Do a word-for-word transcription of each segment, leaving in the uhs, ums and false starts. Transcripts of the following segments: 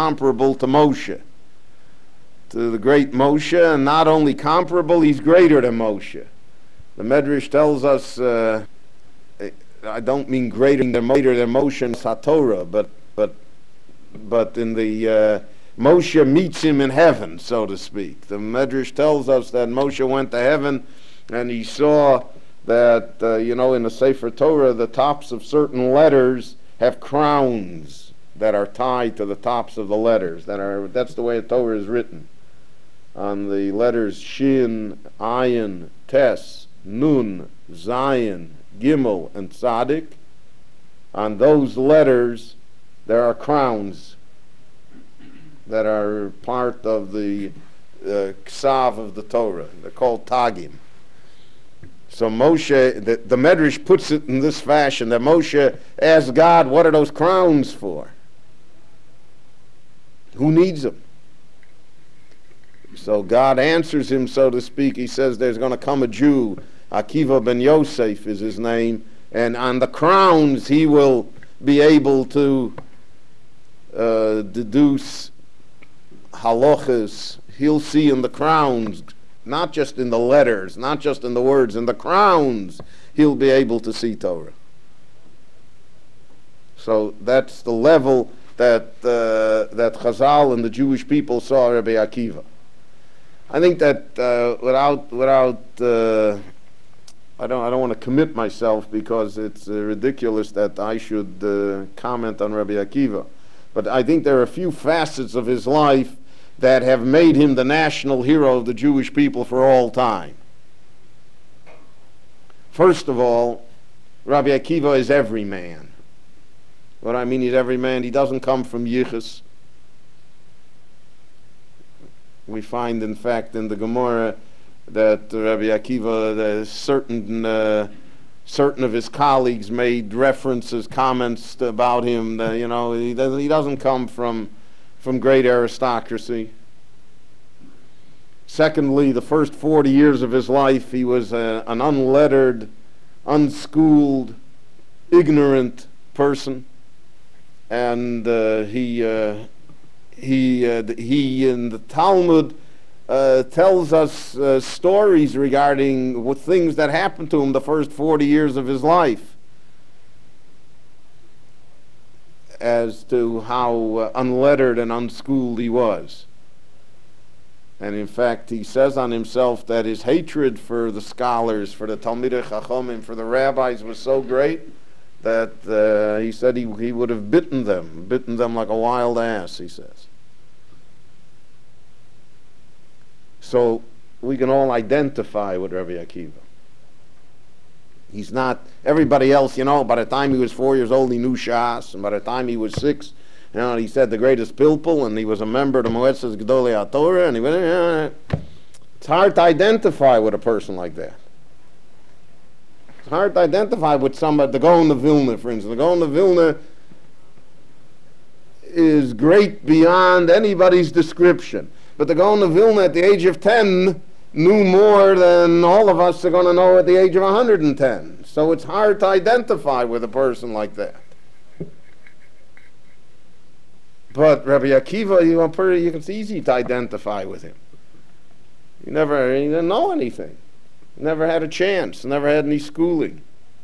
comparable to Moshe, to the great Moshe, and not only comparable, he's greater than Moshe. The Medrash tells us, uh, I don't mean greater than, greater than Moshe in Satorah, but but but in the uh, Moshe meets him in heaven, so to speak. The Medrash tells us that Moshe went to heaven and he saw that, uh, you know, in the Sefer Torah, the tops of certain letters have crowns that are tied to the tops of the letters. That are that's the way the Torah is written. On the letters Shin, Ayin, Tes, Nun, Zayin, Gimel, and Tzadik, on those letters there are crowns that are part of the uh, Ksav of the Torah. They're called Tagim. So Moshe, the, the Medrash puts it in this fashion, that Moshe asked God, what are those crowns for? Who needs them? So God answers him, so to speak. He says there's going to come a Jew, Akiva ben Yosef is his name, and on the crowns he will be able to uh, deduce halachas. He'll see in the crowns, not just in the letters, not just in the words, in the crowns, he'll be able to see Torah. So that's the level that uh, that Chazal and the Jewish people saw Rabbi Akiva. I think that uh, without without uh, I don't I don't want to commit myself, because it's uh, ridiculous that I should uh, comment on Rabbi Akiva, but I think there are a few facets of his life that have made him the national hero of the Jewish people for all time. First of all, Rabbi Akiva is every man. What I mean, he's every man. He doesn't come from Yichus. We find, in fact, in the Gemara that uh, Rabbi Akiva, the certain uh, certain of his colleagues made references, comments about him. That, you know, he doesn't, he doesn't come from from great aristocracy. Secondly, the first forty years of his life, he was a, an unlettered, unschooled, ignorant person, and uh, he uh, he uh, he in the Talmud uh, tells us uh, stories regarding what things that happened to him the first forty years of his life, as to how uh, unlettered and unschooled he was. And in fact, he says on himself that his hatred for the scholars, for the Talmidei Chachamim, for the rabbis was so great that uh, he said he, he would have bitten them, bitten them like a wild ass, he says. So we can all identify with Rabbi Akiva. He's not, everybody else, you know, by the time he was four years old, he knew Shas, and by the time he was six, you know, he said the greatest pilpul, and he was a member of the Moetzes Gedolei HaTorah, and he went, eh, it's hard to identify with a person like that. It's hard to identify with somebody, the Gaon of Vilna, for instance. The Gaon of Vilna is great beyond anybody's description. But the Gaon of Vilna at the age of ten knew more than all of us are going to know at the age of one hundred ten. So it's hard to identify with a person like that. But Rabbi Akiva, you know, pretty, you can, it's easy to identify with him. He never, he didn't know anything. Never had a chance. Never had any schooling.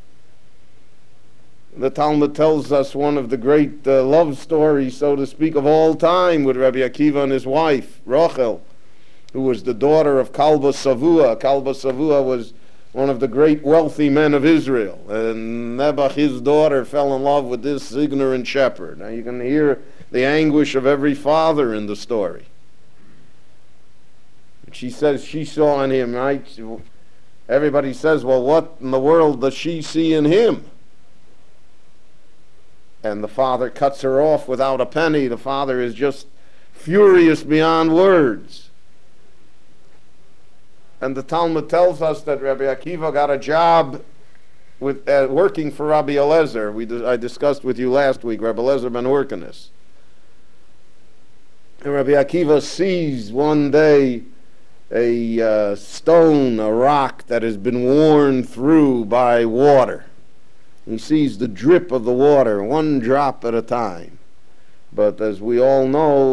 The Talmud tells us one of the great uh, love stories, so to speak, of all time with Rabbi Akiva and his wife, Rachel, who was the daughter of Kalba Savua. Kalba Savua was one of the great wealthy men of Israel. And Nebuch, his daughter, fell in love with this ignorant shepherd. Now you can hear the anguish of every father in the story. She says she saw in him, right? Everybody says, well, what in the world does she see in him? And the father cuts her off without a penny. The father is just furious beyond words. And the Talmud tells us that Rabbi Akiva got a job with uh, working for Rabbi Eliezer. We I discussed with you last week, Rabbi Eliezer ben Hyrcanus. And Rabbi Akiva sees one day a uh, stone, a rock that has been worn through by water. He sees the drip of the water, one drop at a time. But as we all know,